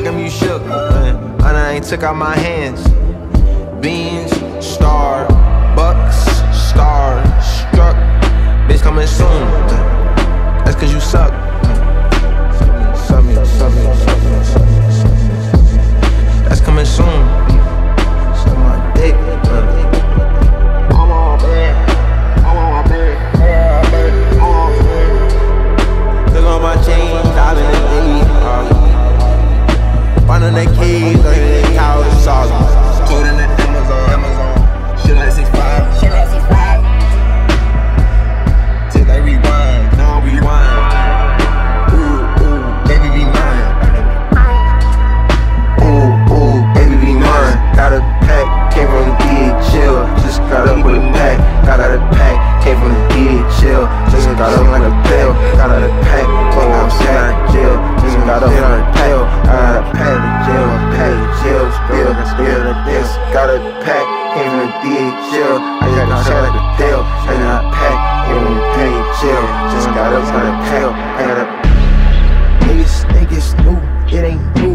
him you shook, and I ain't took out my hands. Beans, star, bucks, star, struck. Bitch coming soon. That's cause you suck. That's coming soon. Suck my dick. Look on my chain, diamond and D. Finding that keys, like that couch, sauce. Code in the Amazon. Shit like 6'5". Take that rewind, now rewind. Ooh, ooh, baby be mine. Ooh, ooh, baby be mine. Got a pack, came from the DHL. Just got up with a pack, got out of pack. Came from the DHL, just got up like a pill. Got out of pack, fuck I'm sitting in jail. Just got up on a pill. I got a pack of jail, still this. Got a pack, came from the DHL. I got a shot like a pill. I got a pack, came from the DHL. Just got up on a pill. I got a niggas think it's new, it ain't new.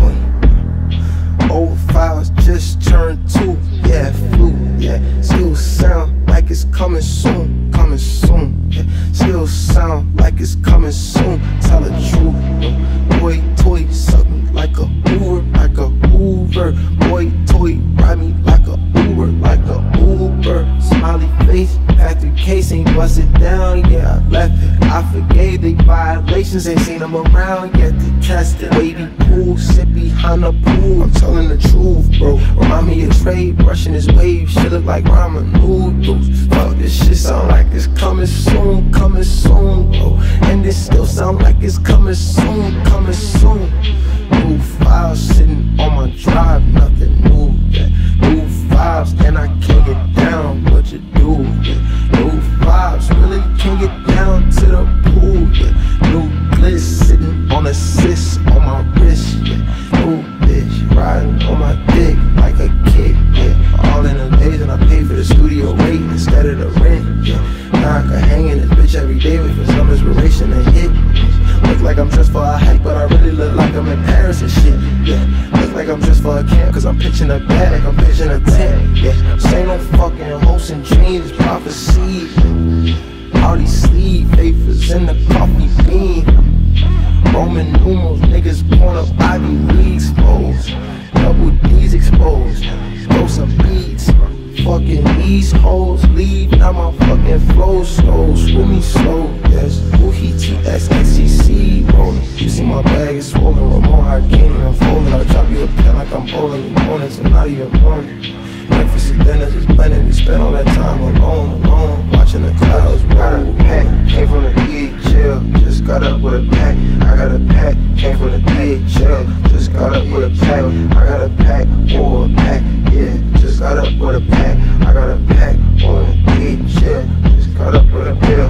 Old files just turned 2, yeah, flu, yeah. Still sound like it's coming soon, yeah. Still sound like it's coming soon. Tell the truth, boy, toy suck me like a Uber, like a Uber. Boy, toy ride me like a Uber, like a Uber. Smiley face, factory case ain't busted down, yeah. I left it, I forgave the violations, ain't seen them around yet to test it. Wavy pool, sit behind the pool. I'm telling the truth, bro. Remind me of Trey brushing his wave. Shit look like ramen noodles. Fuck, this shit sound like it's coming soon, bro. And this still sound like it's coming soon. New files sitting on my drive, nothing new, yeah. New vibes, and I can't get down. What you do, yeah. New vibes, really can't get down to the pool, yeah. New bliss sitting on a cyst on my wrist, yeah. New bitch riding on my dick like a kid, yeah. All in the days and I pay for the studio rate instead of the rent, yeah. Now I can hang in this bitch every day wait for some inspiration to hit. Look like I'm dressed for a hike, but I really look like I'm in Paris and shit, yeah. Look like I'm dressed for a camp, cause I'm pitching a bag like I'm pitching a tent, yeah. This ain't no fucking hopes and dreams, it's prophecy. All these sleeve papers in the coffee bean. Roman numerals, niggas pouring up Ivy Leagues exposed. Double D's exposed. Throw some beats. Fucking these hoes leave. Now my fucking flow slow. Screw me slow, yes. Woohee TSXCC rolling. You see my bag is swollen. Ramon, I can't even fold it. I'll drop you a pen like I'm bowling. You mornings and now you're morning. Breakfast and dinner just blending. We spend all that time alone. Watching the clouds roll. Got a pack, came from the DHL. Just got up with a pack. I got a pack, came from the DHL. Just got up with a pack. I got a pack, or a pack, yeah. Just got up with a pack. I got a pack, or a DHL. Just got up with a pill.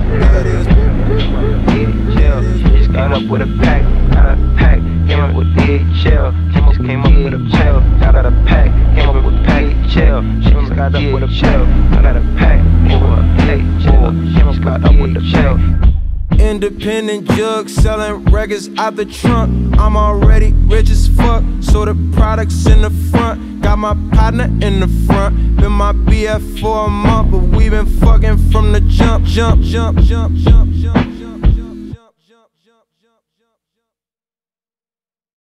DHL. Just got up with a pack. Got a pack, came up with DHL. Just came up with a pill. I got a pack, came up with DHL. She just got up with a pill. I got a pack, or a DHL. She just got up with a pill. Independent jug selling records out the trunk. I'm already rich as fuck, so the products in the front. Got my partner in the front. Been my BF for a month, but we been fucking from the jump.